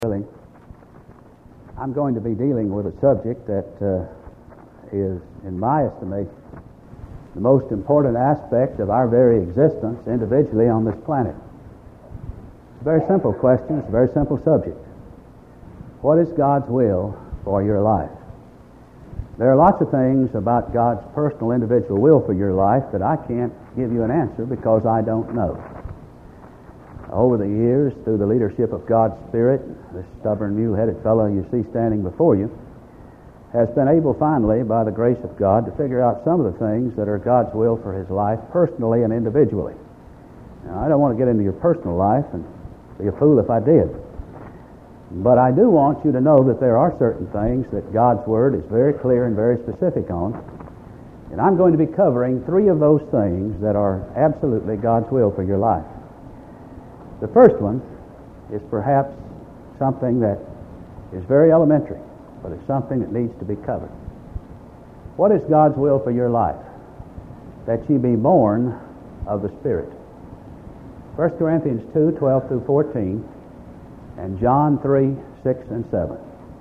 Really, I'm going to be dealing with a subject that is, in my estimation, the most important aspect of our very existence individually on this planet. It's a very simple question. It's a very simple subject. What is God's will for your life? There are lots of things about God's personal individual will for your life that I can't give you an answer because I don't know. Over the years, through the leadership of God's Spirit, this stubborn, mule-headed fellow you see standing before you has been able finally, by the grace of God, to figure out some of the things that are God's will for his life personally and individually. Now, I don't want to get into your personal life and be a fool if I did. But I do want you to know that there are certain things that God's Word is very clear and very specific on. And I'm going to be covering three of those things that are absolutely God's will for your life. The first one is perhaps something that is very elementary, but it's something that needs to be covered. What is God's will for your life? That ye be born of the Spirit. 1 Corinthians 2, 12 through 14, and John 3, 6 and 7.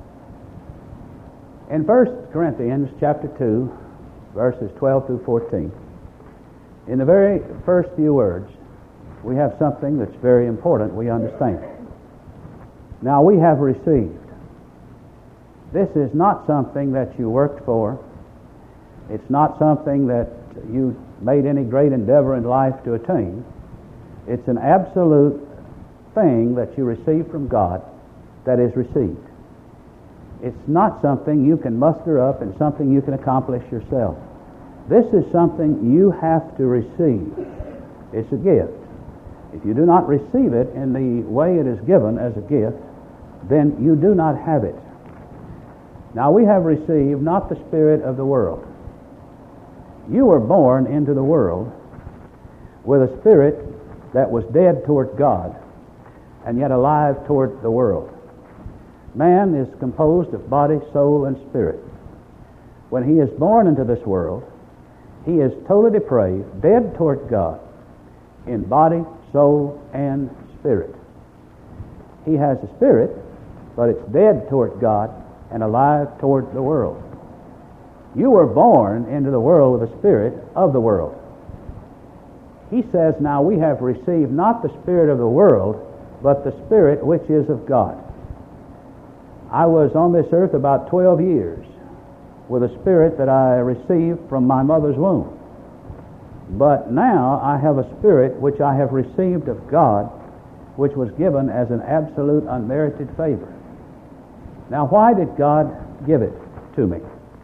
In 1 Corinthians chapter 2, verses 12 through 14, in the very first few words, we have something that's very important we understand. Now we have received. This is not something that you worked for. It's not something that you made any great endeavor in life to attain. It's an absolute thing that you receive from God that is received. It's not something you can muster up and something you can accomplish yourself. This is something you have to receive. It's a gift. If you do not receive it in the way it is given as a gift, then you do not have it. Now we have received not the spirit of the world. You were born into the world with a spirit that was dead toward God and yet alive toward the world. Man is composed of body, soul, and spirit. When he is born into this world, he is totally depraved, dead toward God in body, soul, and spirit. He has a spirit, but it's dead toward God and alive toward the world. You were born into the world with the spirit of the world. He says, now we have received not the spirit of the world, but the Spirit which is of God. I was on this earth about 12 years with a spirit that I received from my mother's womb. But now I have a spirit which I have received of God, which was given as an absolute unmerited favor. Now why did God give it to me?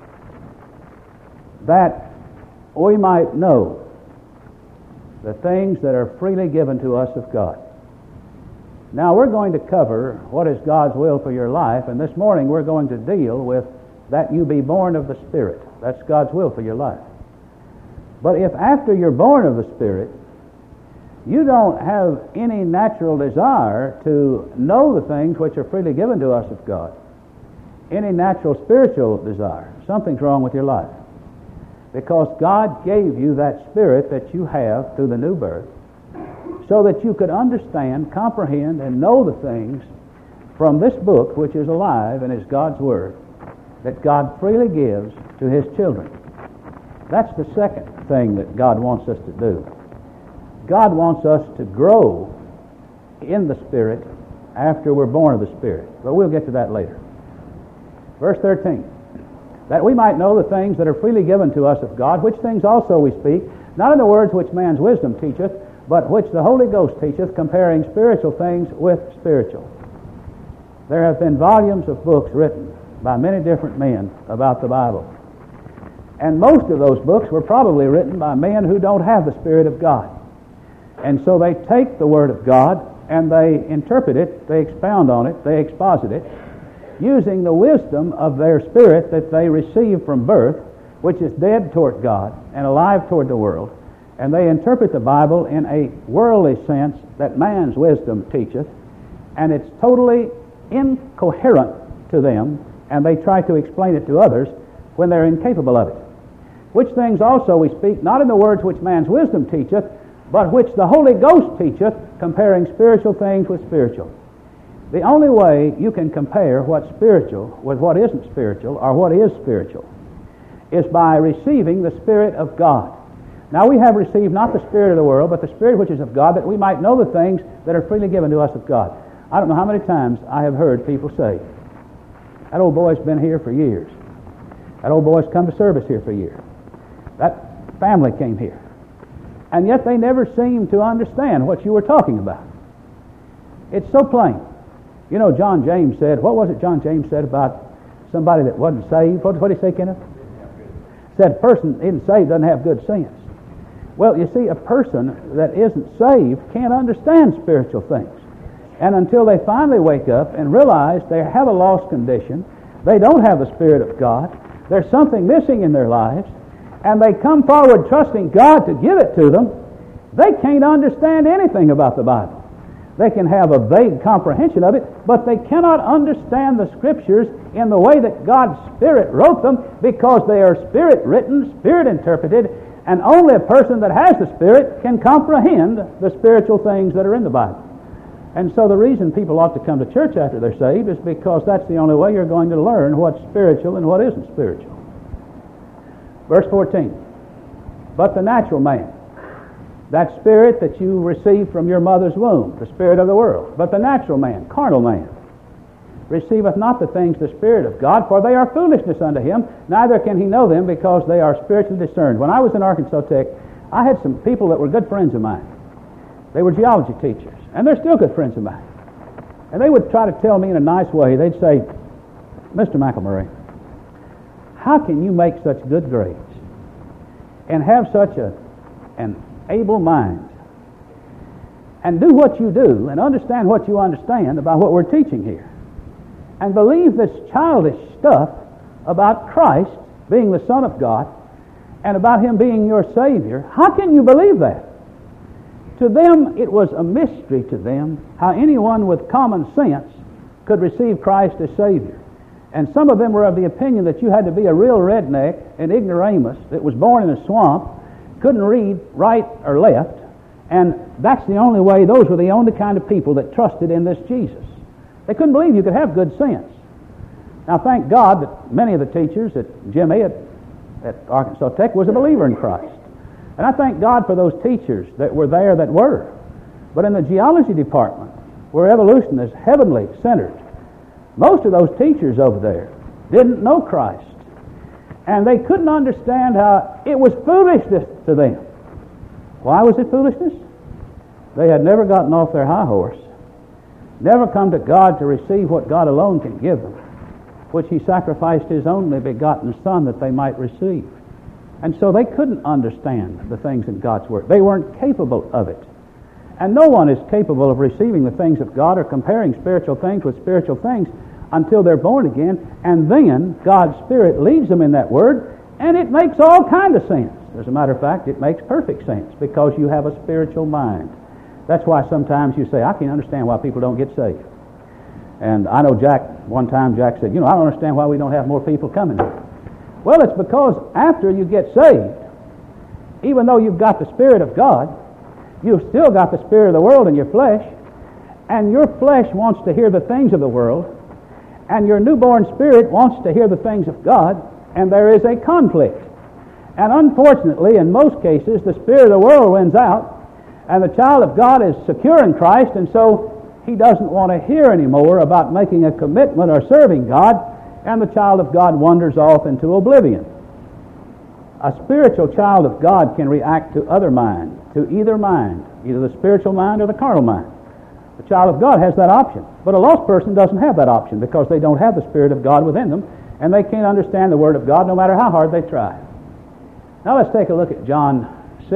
That we might know the things that are freely given to us of God. Now we're going to cover what is God's will for your life, and this morning we're going to deal with that you be born of the Spirit. That's God's will for your life. But if after you're born of the Spirit, you don't have any natural desire to know the things which are freely given to us of God, any natural spiritual desire, something's wrong with your life. Because God gave you that Spirit that you have through the new birth so that you could understand, comprehend, and know the things from this book which is alive and is God's Word that God freely gives to His children. That's the second thing that God wants us to do. God wants us to grow in the Spirit after we're born of the Spirit. But we'll get to that later. Verse 13. That we might know the things that are freely given to us of God, which things also we speak, not in the words which man's wisdom teacheth, but which the Holy Ghost teacheth, comparing spiritual things with spiritual. There have been volumes of books written by many different men about the Bible. And most of those books were probably written by men who don't have the Spirit of God. And so they take the Word of God and they interpret it, they expound on it, they exposit it, using the wisdom of their spirit that they receive from birth, which is dead toward God and alive toward the world. And they interpret the Bible in a worldly sense that man's wisdom teacheth, and it's totally incoherent to them, and they try to explain it to others when they're incapable of it. Which things also we speak, not in the words which man's wisdom teacheth, but which the Holy Ghost teacheth, comparing spiritual things with spiritual. The only way you can compare what's spiritual with what isn't spiritual, or what is spiritual, is by receiving the Spirit of God. Now we have received not the spirit of the world, but the Spirit which is of God, that we might know the things that are freely given to us of God. I don't know how many times I have heard people say, that old boy's been here for years. That old boy's come to service here for years. That family came here. And yet they never seem to understand what you were talking about. It's so plain. You know, John James said, what was it John James said about somebody that wasn't saved? What did he say, Kenneth? Said a person isn't saved doesn't have good sense. Well, you see, a person that isn't saved can't understand spiritual things. And until they finally wake up and realize they have a lost condition, they don't have the Spirit of God, there's something missing in their lives, and they come forward trusting God to give it to them, they can't understand anything about the Bible. They can have a vague comprehension of it, but they cannot understand the Scriptures in the way that God's Spirit wrote them, because they are Spirit-written, Spirit-interpreted, and only a person that has the Spirit can comprehend the spiritual things that are in the Bible. And so the reason people ought to come to church after they're saved is because that's the only way you're going to learn what's spiritual and what isn't spiritual. Verse 14. But the natural man, that spirit that you received from your mother's womb, the spirit of the world. But the natural man, carnal man, receiveth not the things of the Spirit of God, for they are foolishness unto him, neither can he know them, because they are spiritually discerned. When I was in Arkansas Tech, I had some people that were good friends of mine. They were geology teachers, and they're still good friends of mine. And they would try to tell me in a nice way, they'd say, Mr. McElmurray, how can you make such good grades and have such an able mind and do what you do and understand what you understand about what we're teaching here and believe this childish stuff about Christ being the Son of God and about Him being your Savior? How can you believe that? To them, it was a mystery to them how anyone with common sense could receive Christ as Savior. And some of them were of the opinion that you had to be a real redneck, an ignoramus that was born in a swamp, couldn't read right or left, and that's the only way, those were the only kind of people that trusted in this Jesus. They couldn't believe you could have good sense. Now, thank God that many of the teachers, that Jimmy at Arkansas Tech was a believer in Christ. And I thank God for those teachers that were there that were. But in the geology department, where evolution is heavenly centered, most of those teachers over there didn't know Christ. And they couldn't understand how it was foolishness to them. Why was it foolishness? They had never gotten off their high horse, never come to God to receive what God alone can give them, which He sacrificed His only begotten Son that they might receive. And so they couldn't understand the things in God's Word. They weren't capable of it. And no one is capable of receiving the things of God or comparing spiritual things with spiritual things until they're born again, and then God's Spirit leads them in that Word, and it makes all kind of sense. As a matter of fact, it makes perfect sense because you have a spiritual mind. That's why sometimes you say, I can't understand why people don't get saved. And I know one time Jack said, I don't understand why we don't have more people coming here. Well, it's because after you get saved, even though you've got the Spirit of God, you've still got the spirit of the world in your flesh, and your flesh wants to hear the things of the world, and your newborn spirit wants to hear the things of God, and there is a conflict. And unfortunately, in most cases, the spirit of the world wins out, and the child of God is secure in Christ, and so he doesn't want to hear anymore about making a commitment or serving God, and the child of God wanders off into oblivion. A spiritual child of God can react to either mind, either the spiritual mind or the carnal mind. The child of God has that option, but a lost person doesn't have that option because they don't have the Spirit of God within them, and they can't understand the Word of God no matter how hard they try. Now let's take a look at John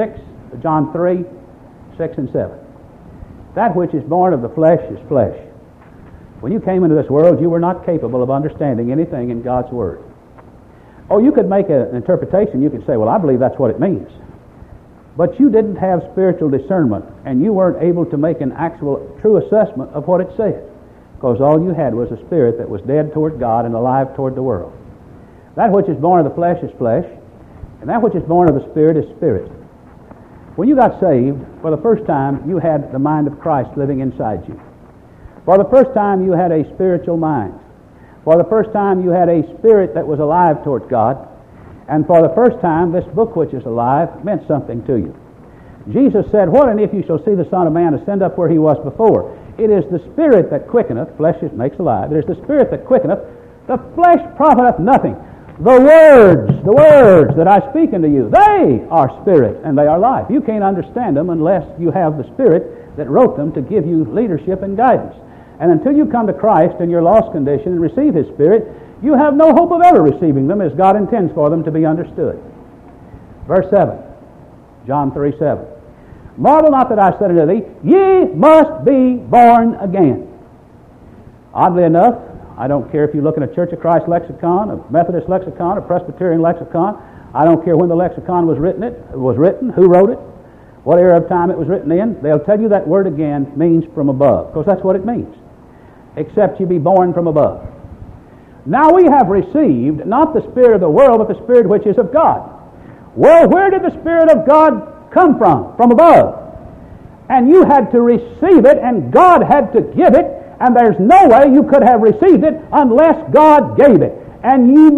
3, 6 and 7. That which is born of the flesh is flesh. When you came into this world, you were not capable of understanding anything in God's Word. Oh, you could make an interpretation. You could say, well, I believe that's what it means. But you didn't have spiritual discernment, and you weren't able to make an actual true assessment of what it said, because all you had was a spirit that was dead toward God and alive toward the world. That which is born of the flesh is flesh, and that which is born of the Spirit is spirit. When you got saved, for the first time, you had the mind of Christ living inside you. For the first time you had a spiritual mind. For the first time you had a spirit that was alive toward God. And for the first time this book which is alive meant something to you. Jesus said, "What and if you shall see the Son of Man ascend up where he was before? It is the Spirit that quickeneth," flesh it makes alive, "it is the Spirit that quickeneth, the flesh profiteth nothing. The words that I speak unto you, they are spirit and they are life." You can't understand them unless you have the Spirit that wrote them to give you leadership and guidance. And until you come to Christ in your lost condition and receive His Spirit, you have no hope of ever receiving them as God intends for them to be understood. Verse 7, John 3:7. "Marvel not that I said unto thee, ye must be born again." Oddly enough, I don't care if you look in a Church of Christ lexicon, a Methodist lexicon, a Presbyterian lexicon. I don't care when the lexicon was written, who wrote it, what era of time it was written in. They'll tell you that word again means from above, because that's what it means. Except you be born from above. Now we have received not the spirit of the world, but the Spirit which is of God. Well, where did the Spirit of God come from? From above. And you had to receive it, and God had to give it, and there's no way you could have received it unless God gave it. And you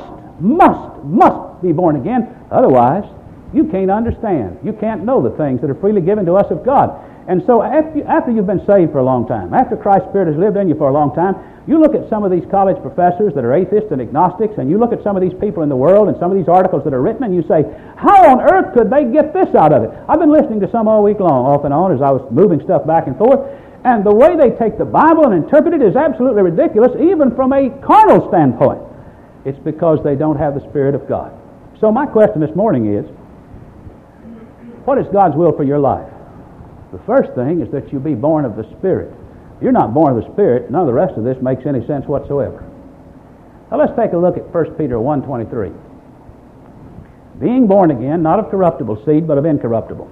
must be born again. Otherwise, you can't understand. You can't know the things that are freely given to us of God. And so after you've been saved for a long time, after Christ's Spirit has lived in you for a long time, you look at some of these college professors that are atheists and agnostics, and you look at some of these people in the world and some of these articles that are written, and you say, how on earth could they get this out of it? I've been listening to some all week long, off and on, as I was moving stuff back and forth, and the way they take the Bible and interpret it is absolutely ridiculous, even from a carnal standpoint. It's because they don't have the Spirit of God. So my question this morning is, what is God's will for your life? The first thing is that you be born of the Spirit. If you're not born of the Spirit, none of the rest of this makes any sense whatsoever. Now let's take a look at 1 Peter 1:23. Being born again, not of corruptible seed, but of incorruptible.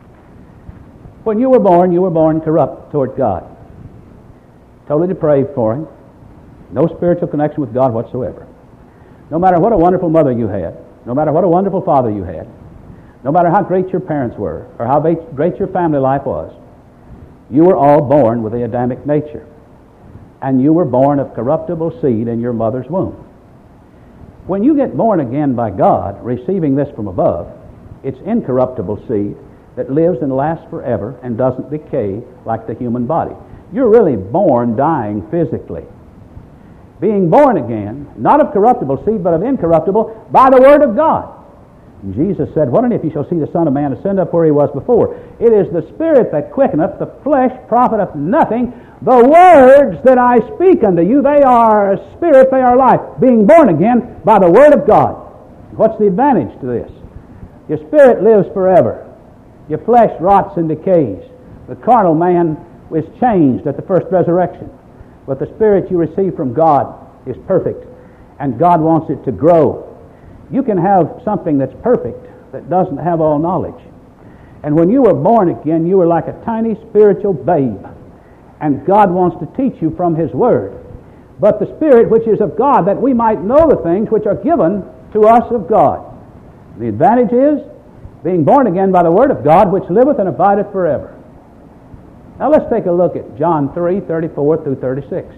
When you were born corrupt toward God. Totally depraved for Him. No spiritual connection with God whatsoever. No matter what a wonderful mother you had, no matter what a wonderful father you had, no matter how great your parents were, or how great your family life was, you were all born with the Adamic nature. And you were born of corruptible seed in your mother's womb. When you get born again by God, receiving this from above, it's incorruptible seed that lives and lasts forever and doesn't decay like the human body. You're really born dying physically. Being born again, not of corruptible seed, but of incorruptible, by the Word of God. And Jesus said, "What and if you shall see the Son of Man ascend up where he was before? It is the Spirit that quickeneth, the flesh profiteth nothing. The words that I speak unto you, they are spirit, they are life." Being born again by the Word of God. What's the advantage to this? Your spirit lives forever. Your flesh rots and decays. The carnal man is changed at the first resurrection. But the Spirit you receive from God is perfect, and God wants it to grow. You can have something that's perfect that doesn't have all knowledge. And when you were born again, you were like a tiny spiritual babe. And God wants to teach you from His Word. But the Spirit which is of God, that we might know the things which are given to us of God. The advantage is being born again by the Word of God, which liveth and abideth forever. Now let's take a look at John 3:34 through 36.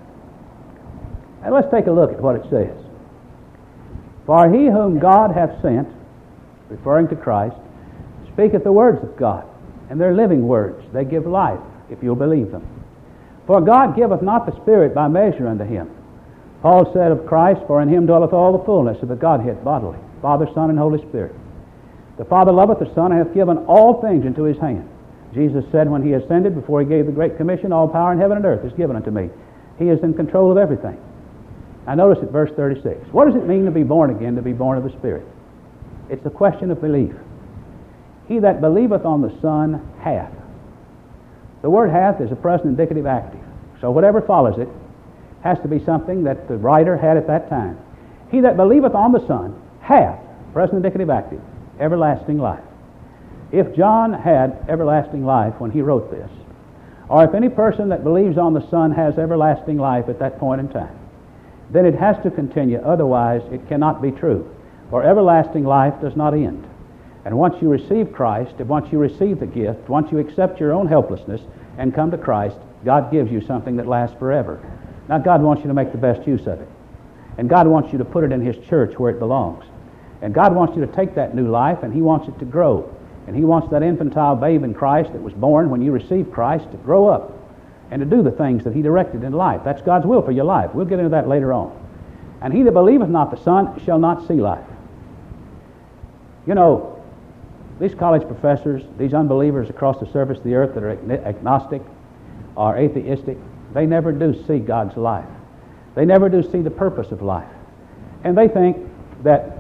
And let's take a look at what it says. "For he whom God hath sent," referring to Christ, "speaketh the words of God, and they're living words. They give life, if you'll believe them. For God giveth not the Spirit by measure unto him." Paul said of Christ, "For in him dwelleth all the fullness of the Godhead bodily, Father, Son, and Holy Spirit. The Father loveth the Son, and hath given all things into his hand." Jesus said when he ascended, before he gave the Great Commission, "All power in heaven and earth is given unto me." He is in control of everything. Now notice at verse 36. What does it mean to be born again, to be born of the Spirit? It's a question of belief. "He that believeth on the Son hath." The word hath is a present indicative active. So whatever follows it has to be something that the writer had at that time. "He that believeth on the Son hath," present indicative active, "everlasting life." If John had everlasting life when he wrote this, or if any person that believes on the Son has everlasting life at that point in time, then it has to continue. Otherwise, it cannot be true. For everlasting life does not end. And once you receive Christ, and once you receive the gift, once you accept your own helplessness and come to Christ, God gives you something that lasts forever. Now God wants you to make the best use of it. And God wants you to put it in His church where it belongs. And God wants you to take that new life and He wants it to grow. And He wants that infantile babe in Christ that was born when you received Christ to grow up and to do the things that He directed in life. That's God's will for your life. We'll get into that later on. And he that believeth not the Son shall not see life. You know, these college professors, these unbelievers across the surface of the earth that are agnostic or atheistic, they never do see God's life. They never do see the purpose of life. And they think that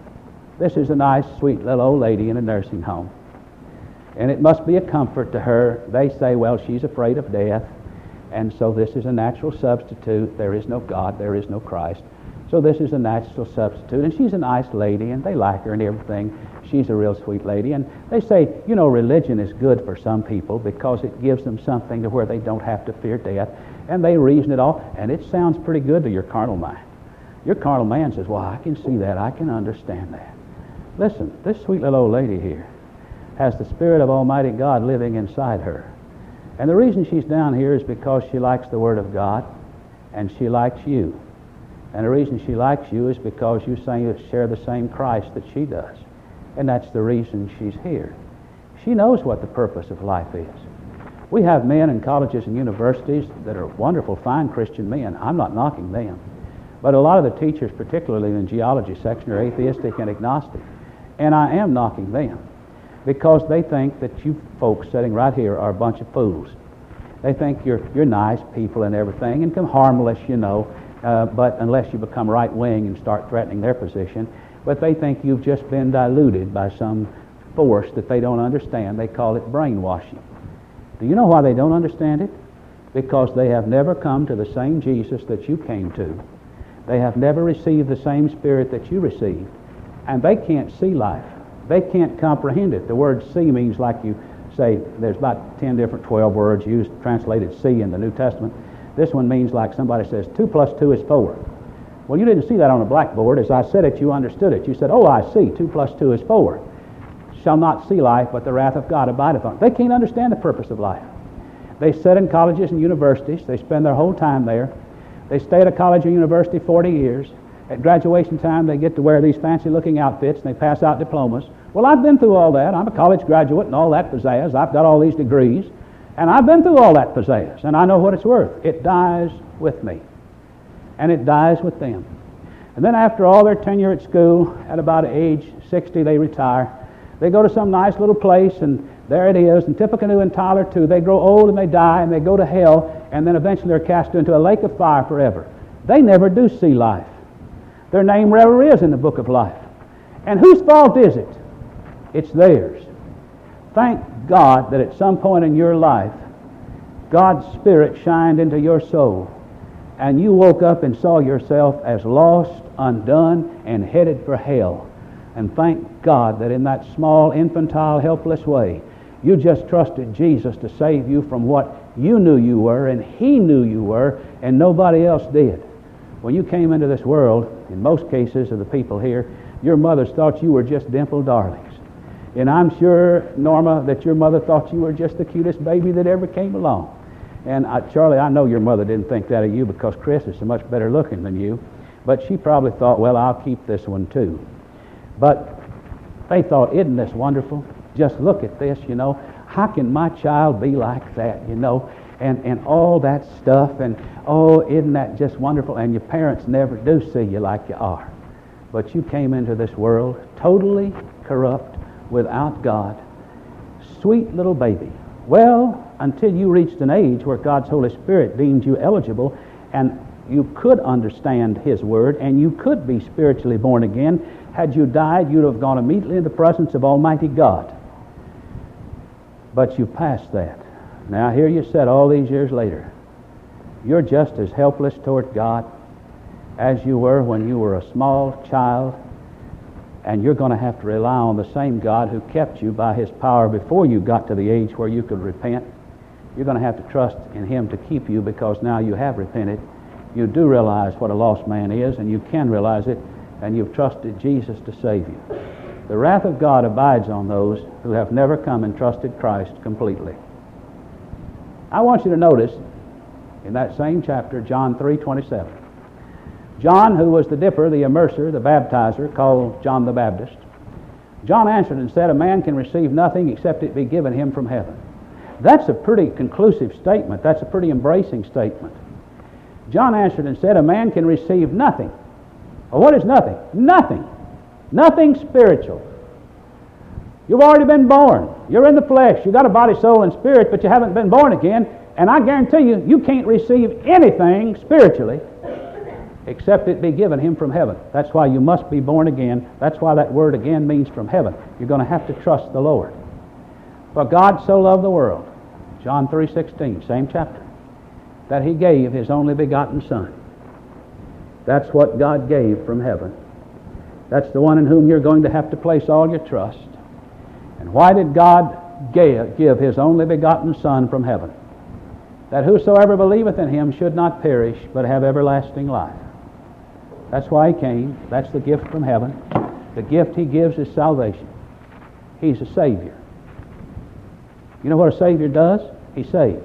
this is a nice, sweet little old lady in a nursing home. And it must be a comfort to her. They say, well, she's afraid of death, and so this is a natural substitute. There is no God, there is no Christ. So this is a natural substitute, and she's a nice lady, and they like her and everything. She's a real sweet lady. And they say, you know, religion is good for some people because it gives them something to where they don't have to fear death. And they reason it all, and it sounds pretty good to your carnal mind. Your carnal man says, well, I can see that, I can understand that. Listen, this sweet little old lady here has the Spirit of Almighty God living inside her. And the reason she's down here is because she likes the Word of God, and she likes you. And the reason she likes you is because you share the same Christ that she does. And that's the reason she's here. She knows what the purpose of life is. We have men in colleges and universities that are wonderful, fine Christian men. I'm not knocking them. But a lot of the teachers, particularly in the geology section, are atheistic and agnostic. And I am knocking them because they think that you folks sitting right here are a bunch of fools. They think you're nice people and everything and come harmless, you know, but unless you become right-wing and start threatening their position. But they think you've just been diluted by some force that they don't understand. They call it brainwashing. Do you know why they don't understand it? Because they have never come to the same Jesus that you came to. They have never received the same Spirit that you received. And they can't see life. They can't comprehend it. The word see means, like you say, there's about 12 words used, translated see in the New Testament. This one means like somebody says, 2 plus 2 is 4. Well, you didn't see that on a blackboard. As I said it, you understood it. You said, oh, I see, 2 plus 2 is 4. Shall not see life, but the wrath of God abideth on it. They can't understand the purpose of life. They sit in colleges and universities. They spend their whole time there. They stay at a college or university 40 years. At graduation time, they get to wear these fancy-looking outfits, and they pass out diplomas. Well, I've been through all that. I'm a college graduate and all that pizzazz. I've got all these degrees, and I've been through all that pizzazz, and I know what it's worth. It dies with me, and it dies with them. And then after all their tenure at school, at about age 60, they retire. They go to some nice little place, and there it is. And Tippecanoe and Tyler, too. They grow old, and they die, and they go to hell, and then eventually they're cast into a lake of fire forever. They never do see life. Their name never is in the book of life. And whose fault is it? It's theirs. Thank God that at some point in your life, God's Spirit shined into your soul, and you woke up and saw yourself as lost, undone, and headed for hell. And thank God that in that small, infantile, helpless way, you just trusted Jesus to save you from what you knew you were, and He knew you were, and nobody else did. When you came into this world, in most cases of the people here, your mothers thought you were just dimpled darlings. And I'm sure, Norma, that your mother thought you were just the cutest baby that ever came along. And Charlie, I know your mother didn't think that of you because Chris is so much better looking than you. But she probably thought, well, I'll keep this one too. But they thought, isn't this wonderful? Just look at this, you know. How can my child be like that, you know? And all that stuff, and oh, isn't that just wonderful? And your parents never do see you like you are. But you came into this world totally corrupt, without God. Sweet little baby. Well, until you reached an age where God's Holy Spirit deemed you eligible, and you could understand His Word, and you could be spiritually born again. Had you died, you'd have gone immediately in the presence of Almighty God. But you passed that. Now here you sit all these years later. You're just as helpless toward God as you were when you were a small child, and you're going to have to rely on the same God who kept you by His power before you got to the age where you could repent. You're going to have to trust in Him to keep you because now you have repented. You do realize what a lost man is, and you can realize it, and you've trusted Jesus to save you. The wrath of God abides on those who have never come and trusted Christ completely. I want you to notice in that same chapter, John 3:27. John, who was the dipper, the immerser, the baptizer, called John the Baptist, John answered and said, "A man can receive nothing except it be given him from heaven." That's a pretty conclusive statement. That's a pretty embracing statement. John answered and said, "A man can receive nothing." Well, what is nothing? Nothing. Nothing spiritual. You've already been born. You're in the flesh. You've got a body, soul, and spirit, but you haven't been born again. And I guarantee you, you can't receive anything spiritually except it be given him from heaven. That's why you must be born again. That's why that word again means from heaven. You're going to have to trust the Lord. For God so loved the world, John 3:16, same chapter, that he gave his only begotten Son. That's what God gave from heaven. That's the one in whom you're going to have to place all your trust. And why did God give his only begotten Son from heaven? That whosoever believeth in him should not perish, but have everlasting life. That's why he came. That's the gift from heaven. The gift he gives is salvation. He's a Savior. You know what a Savior does? He saves.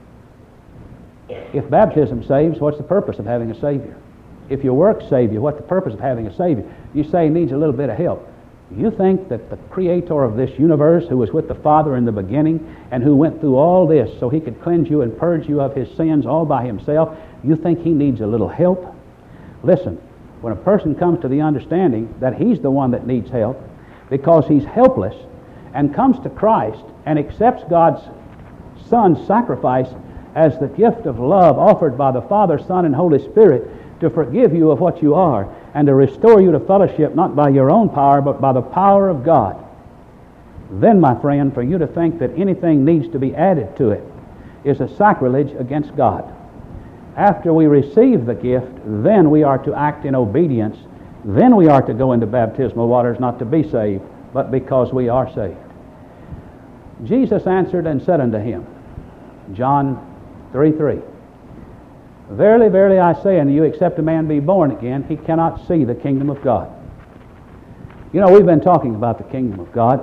If baptism saves, what's the purpose of having a Savior? If your works save you, what's the purpose of having a Savior? You say he needs a little bit of help. You think that the Creator of this universe, who was with the Father in the beginning, and who went through all this so he could cleanse you and purge you of his sins all by himself, you think he needs a little help? Listen, when a person comes to the understanding that he's the one that needs help because he's helpless, and comes to Christ and accepts God's Son's sacrifice as the gift of love offered by the Father, Son, and Holy Spirit to forgive you of what you are and to restore you to fellowship not by your own power but by the power of God, then, my friend, for you to think that anything needs to be added to it is a sacrilege against God. After we receive the gift, then we are to act in obedience. Then we are to go into baptismal waters, not to be saved, but because we are saved. Jesus answered and said unto him, John 3:3, Verily, verily, I say unto you, except a man be born again, he cannot see the kingdom of God. You know, we've been talking about the kingdom of God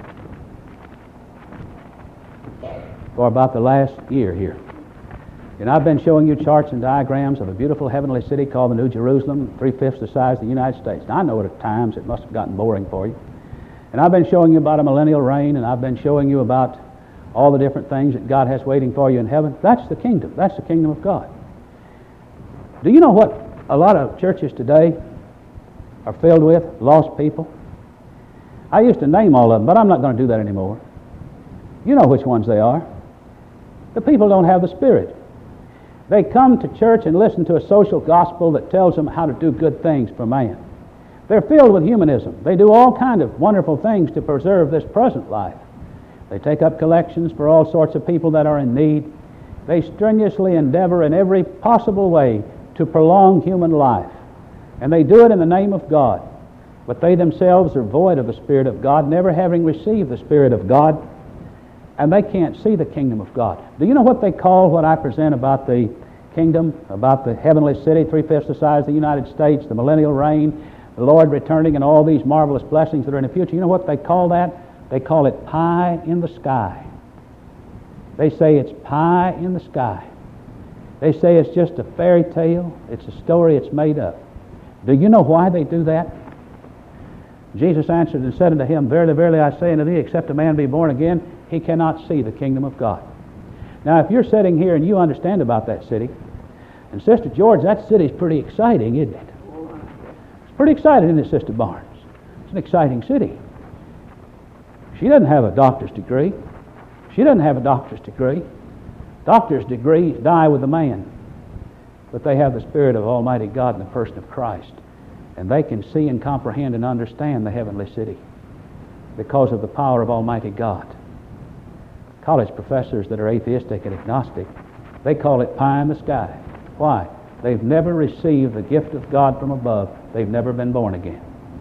for about the last year here. And I've been showing you charts and diagrams of a beautiful heavenly city called the New Jerusalem, 3/5 the size of the United States. Now, I know at times it must have gotten boring for you. And I've been showing you about a millennial reign, and I've been showing you about all the different things that God has waiting for you in heaven. That's the kingdom. That's the kingdom of God. Do you know what a lot of churches today are filled with? Lost people. I used to name all of them, but I'm not going to do that anymore. You know which ones they are. The people don't have the Spirit. They come to church and listen to a social gospel that tells them how to do good things for man. They're filled with humanism. They do all kinds of wonderful things to preserve this present life. They take up collections for all sorts of people that are in need. They strenuously endeavor in every possible way to prolong human life. And they do it in the name of God. But they themselves are void of the Spirit of God, never having received the Spirit of God. And they can't see the kingdom of God. Do you know what they call what I present about the kingdom, about the heavenly city, 3/5 the size of the United States, the millennial reign, the Lord returning, and all these marvelous blessings that are in the future? You know what they call that? They call it pie in the sky. They say it's pie in the sky. They say it's just a fairy tale. It's a story. It's made up. Do you know why they do that? Jesus answered and said unto him, Verily, verily, I say unto thee, except a man be born again, he cannot see the kingdom of God. Now, if you're sitting here and you understand about that city, and Sister George, that city's pretty exciting, isn't it? It's pretty exciting, isn't it, Sister Barnes? It's an exciting city. She doesn't have a doctor's degree. She doesn't have a doctor's degree. Doctor's degrees die with the man. But they have the Spirit of Almighty God in the person of Christ. And they can see and comprehend and understand the heavenly city because of the power of Almighty God. College professors that are atheistic and agnostic, they call it pie in the sky. Why? They've never received the gift of God from above. They've never been born again.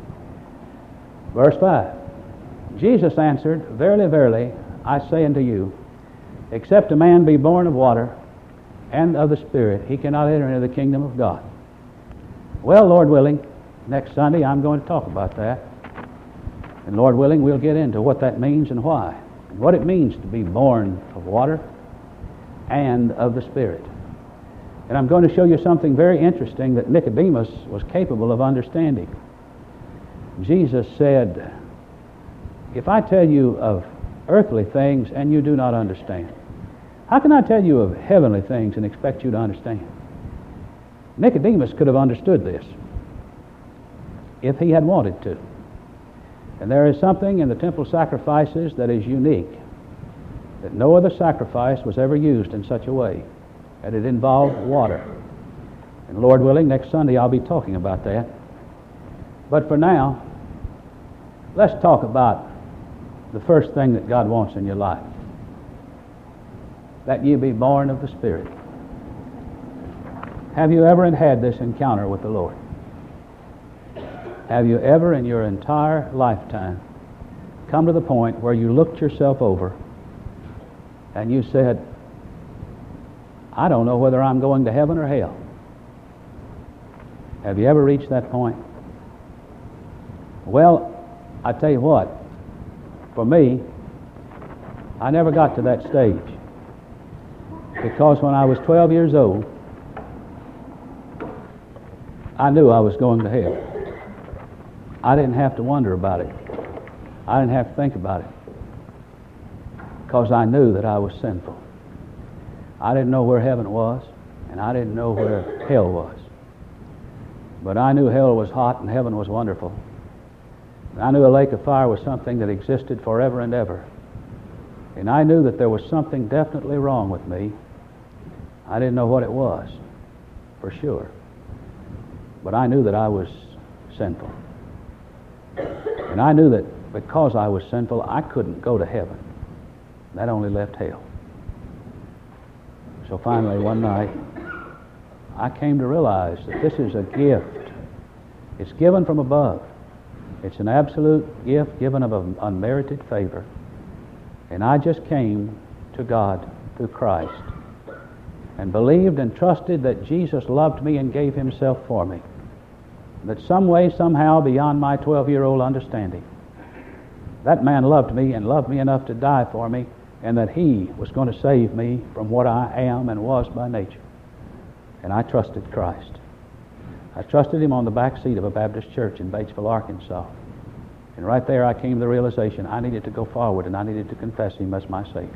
Verse 5. Jesus answered, Verily, verily, I say unto you, except a man be born of water and of the Spirit, he cannot enter into the kingdom of God. Well, Lord willing, next Sunday I'm going to talk about that. And Lord willing, we'll get into what that means and why. And what it means to be born of water and of the Spirit. And I'm going to show you something very interesting that Nicodemus was capable of understanding. Jesus said, if I tell you of earthly things and you do not understand, how can I tell you of heavenly things and expect you to understand? Nicodemus could have understood this if he had wanted to. And there is something in the temple sacrifices that is unique, that no other sacrifice was ever used in such a way, and it involved water. And Lord willing, next Sunday I'll be talking about that. But for now, let's talk about the first thing that God wants in your life, that you be born of the Spirit. Have you ever had this encounter with the Lord? Have you ever in your entire lifetime come to the point where you looked yourself over and you said, I don't know whether I'm going to heaven or hell? Have you ever reached that point? Well, I tell you what, for me, I never got to that stage, because when I was 12 years old, I knew I was going to hell. I didn't have to wonder about it. I didn't have to think about it, because I knew that I was sinful. I didn't know where heaven was, and I didn't know where hell was. But I knew hell was hot and heaven was wonderful. I knew a lake of fire was something that existed forever and ever. And I knew that there was something definitely wrong with me. I didn't know what it was, for sure. But I knew that I was sinful. And I knew that because I was sinful, I couldn't go to heaven. That only left hell. So finally, one night, I came to realize that this is a gift. It's given from above. It's an absolute gift given of an unmerited favor. And I just came to God through Christ and believed and trusted that Jesus loved me and gave himself for me. That some way, somehow, beyond my 12-year-old understanding, that man loved me and loved me enough to die for me, and that he was going to save me from what I am and was by nature. And I trusted Christ. I trusted him on the back seat of a Baptist church in Batesville, Arkansas. And right there I came to the realization I needed to go forward and I needed to confess him as my Savior.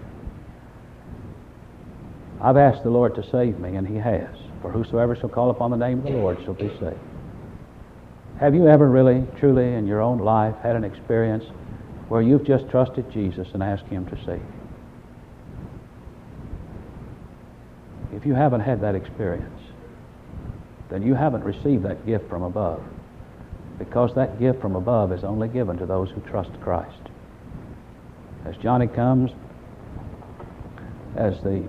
I've asked the Lord to save me, and he has. For whosoever shall call upon the name of the Lord shall be saved. Have you ever really, truly in your own life had an experience where you've just trusted Jesus and asked him to save you? If you haven't had that experience, then you haven't received that gift from above, because that gift from above is only given to those who trust Christ. As Johnny comes, as the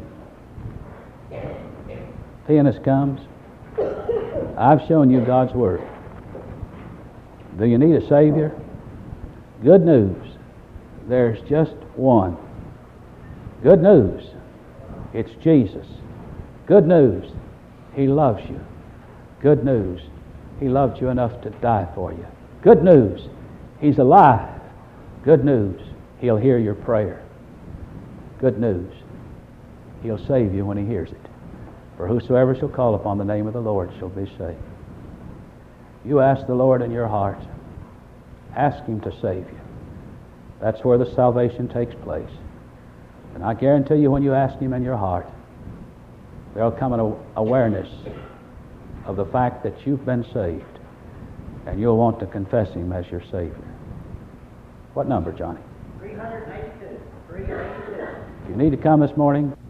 pianist comes, I've shown you God's Word. Do you need a Savior? Good news. There's just one. Good news. It's Jesus. Good news. He loves you. Good news. He loved you enough to die for you. Good news. He's alive. Good news. He'll hear your prayer. Good news. He'll save you when he hears it. For whosoever shall call upon the name of the Lord shall be saved. You ask the Lord in your heart. Ask him to save you. That's where the salvation takes place. And I guarantee you, when you ask him in your heart, there'll come an awareness of the fact that you've been saved, and you'll want to confess him as your Savior. What number, Johnny? 382. 382. If you need to come this morning,